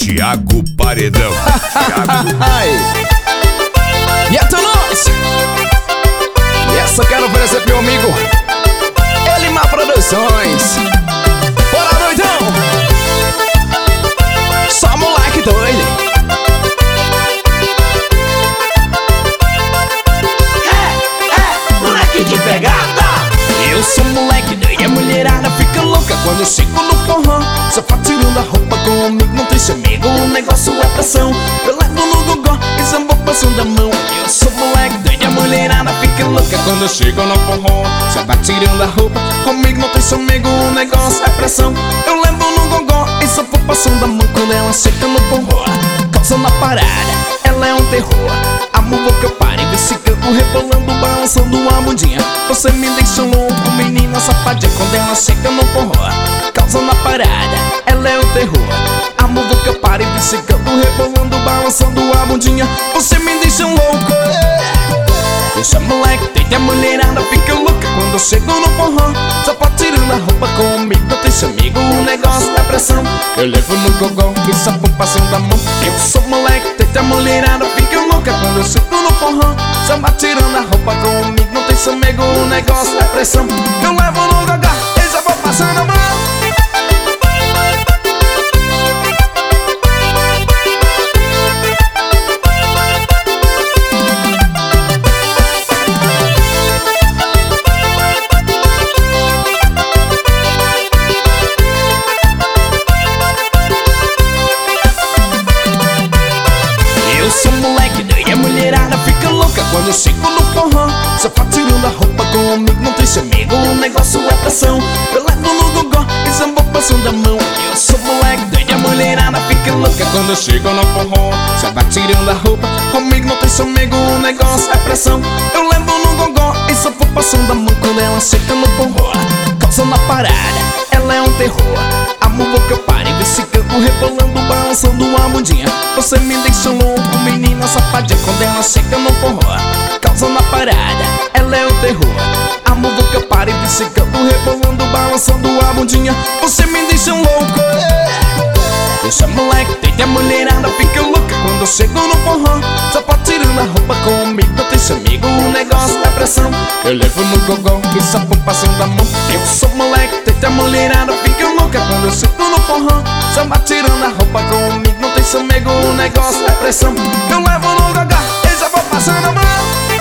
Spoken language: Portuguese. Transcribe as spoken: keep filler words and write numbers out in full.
Thiago Paredão. E é nós. E essa eu quero oferecer pro meu amigo Elimar Produções. Bora, doidão. Só moleque doido. É, é, moleque de pegada. Eu sou moleque doido e a mulherada fica louca quando eu chego no forró. Só faço tirando a roupa comigo, não tem seu amigo, o negócio é pressão. Eu levo no gogó e samba passando a mão. Eu sou moleque doido e a mulherada fica louca quando eu chego no forró. Só vai tirando a roupa comigo, não tem seu amigo, o negócio é pressão. Eu levo no gogó e samba passando a mão. Quando ela chega no forró, causando a parada, ela é um terror. A muva que eu pare, vesicando, rebolando, balançando a bundinha. Você me deixa louco, menina safadinha. Quando ela chega no forró, causando a parada, ela é o terror. A muva que eu pare, vesicando, rebolando, balançando a bundinha. Você me deixa louco. Eu sou moleque, tem a mulherada fica louca quando eu chego no forró. Só pode tirando a roupa comigo, não tem seu amigo, o negócio é pressão. Eu levo no gogó e sapo passando a mão. Eu sou moleque, tem a mulherada fica louca quando eu chego no forró. Só pode tirando a roupa comigo, não tem seu amigo, o negócio é pressão. Eu levo no gogó e sapo passando a mão. Eu sou moleque doido e a mulherada fica louca quando eu chego no forró. Só faz tirando a roupa comigo, não tem seu amigo, o negócio é pressão. Eu levo no gogó e samba passando a mão. Eu sou moleque doido e a mulherada fica louca quando eu chego no forró. Só vai tirando a roupa comigo, não tem seu amigo, o negócio é pressão. Eu levo no gogó e samba passando a mão. Quando ela chega no forró, causando a parada, ela é um terror. A muva que eu pare, vesicando, rebolando, balançando a bundinha. Você me deixa louco, menina safadinha. Quando ela chega no forró, causando a parada, ela é o terror. A muva que eu pare, vesicando, rebolando, balançando a bundinha. Você me deixa louco. Eu sou moleque, tem a mulherada fica louca quando eu chego no forró. Só pode tirando a roupa comigo, não tem seu amigo, o negócio é pressão. Eu levo no gogó e sapo passando a mão. Eu sou moleque, tem a mulherada fica louca quando eu chego no forró. Só vai tirando a roupa comigo, não tem seu amigo, o negócio é pressão. Eu levo no gogó e sapo passando a mão.